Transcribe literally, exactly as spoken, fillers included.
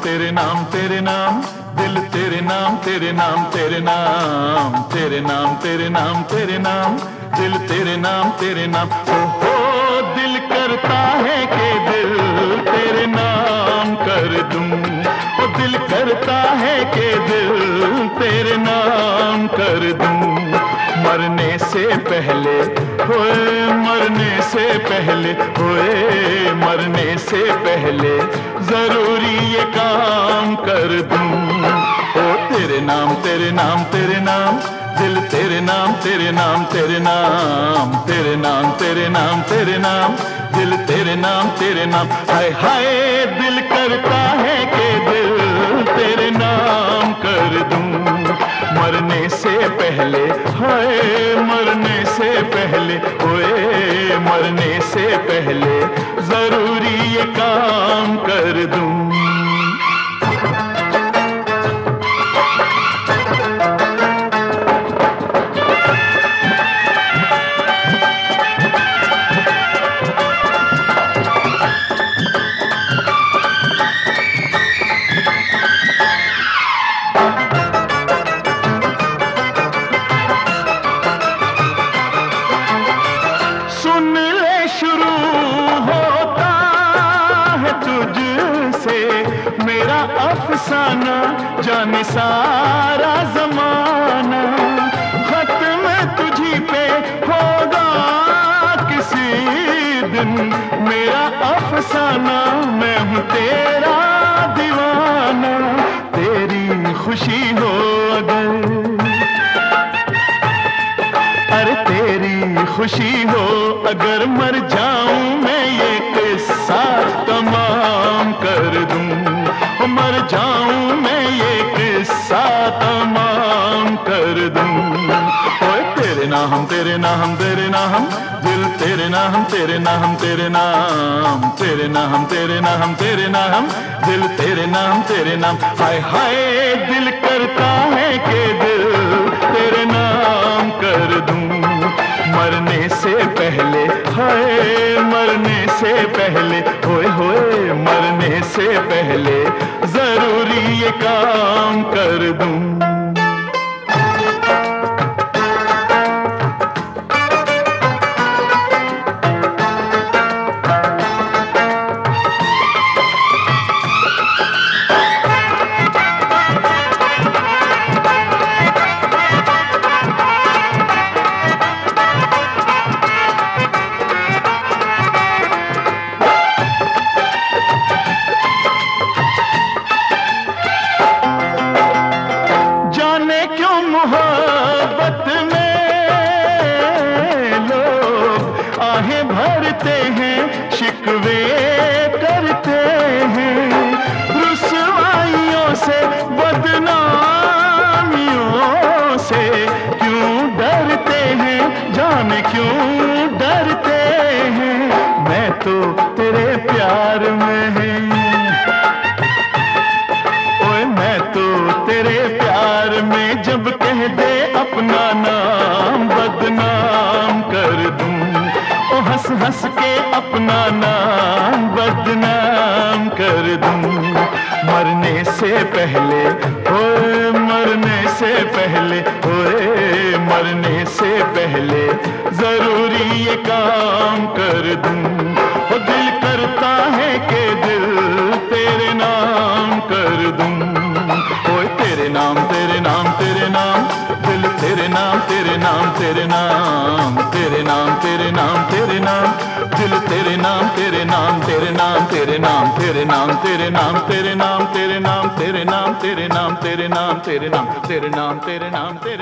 तेरे नाम तेरे नाम, दिल तेरे नाम तेरे नाम तेरे नाम, तेरे नाम तेरे नाम तेरे नाम, दिल तेरे नाम तेरे नाम। ओ हो दिल करता है कि दिल तेरे नाम कर दूं, ओ दिल करता है कि दिल तेरे नाम कर दूं। मरने से पहले होए, मरने से पहले होए, मरने से पहले जरूरी ये काम कर दूं। ओ तेरे नाम तेरे नाम तेरे नाम, दिल तेरे नाम तेरे नाम तेरे नाम, तेरे नाम तेरे नाम तेरे नाम, दिल तेरे नाम तेरे नाम। हाय हाय दिल करता है कि दिल तेरे नाम कर दूं। मरने से पहले हाय, मरने से पहले होए, मरने से पहले जरूरी ये काम कर दूं। सुन ले शुरू होता है तुझसे मेरा अफसाना, जाने सारा जमाना। खत्म तुझी पे होगा किसी दिन मेरा अफसाना, मैं हूँ तेरा दीवाना। तेरी खुशी हो अगर, अरे तेरी खुशी हो अगर, मर जाऊं मैं ये किस्सा तमाम कर दूं। मर जाऊं मैं ये किस्सा तमाम कर दूं। ओए तेरे नाम तेरे नाम तेरे नाम, दिल तेरे नाम तेरे नाम तेरे नाम, तेरे नाम तेरे नाम तेरे नाम, दिल तेरे नाम तेरे नाम। हाय हाय दिल करता है कि दिल तेरे नाम कर दूं। मरने से पहले हाय, मरने से पहले होए होए, मरने से पहले जरूरी ये काम कर दूं। मोहब्बत में लोग आहें भरते हैं, शिकवे करते हैं। रुसवाइयों से बदनामियों से क्यों डरते हैं, जाने क्यों डरते हैं। मैं तो तेरे प्यार में है, ओए मैं तो तेरे प्यार में जब कह दे अपना नाम, बदनाम कर दूं। ओ हंस हंस के अपना नाम बदनाम कर दूं। मरने से पहले ओए, मरने से पहले ओए, मरने से पहले जरूरी ये काम कर दूं। ओ दिल करता है कि दिल तेरे नाम कर दूं। ओए तेरे नाम तेरे नाम तेरे नाम, दिल तेरे नाम तेरे नाम तेरे नाम, तेरे नाम तेरे नाम तेरे नाम, दिल तेरे नाम तेरे नाम तेरे नाम, तेरे नाम तेरे नाम तेरे नाम तेरे नाम, तेरे नाम तेरे नाम तेरे नाम तेरे नाम तेरे नाम, तेरे नाम तेरे नाम तेरे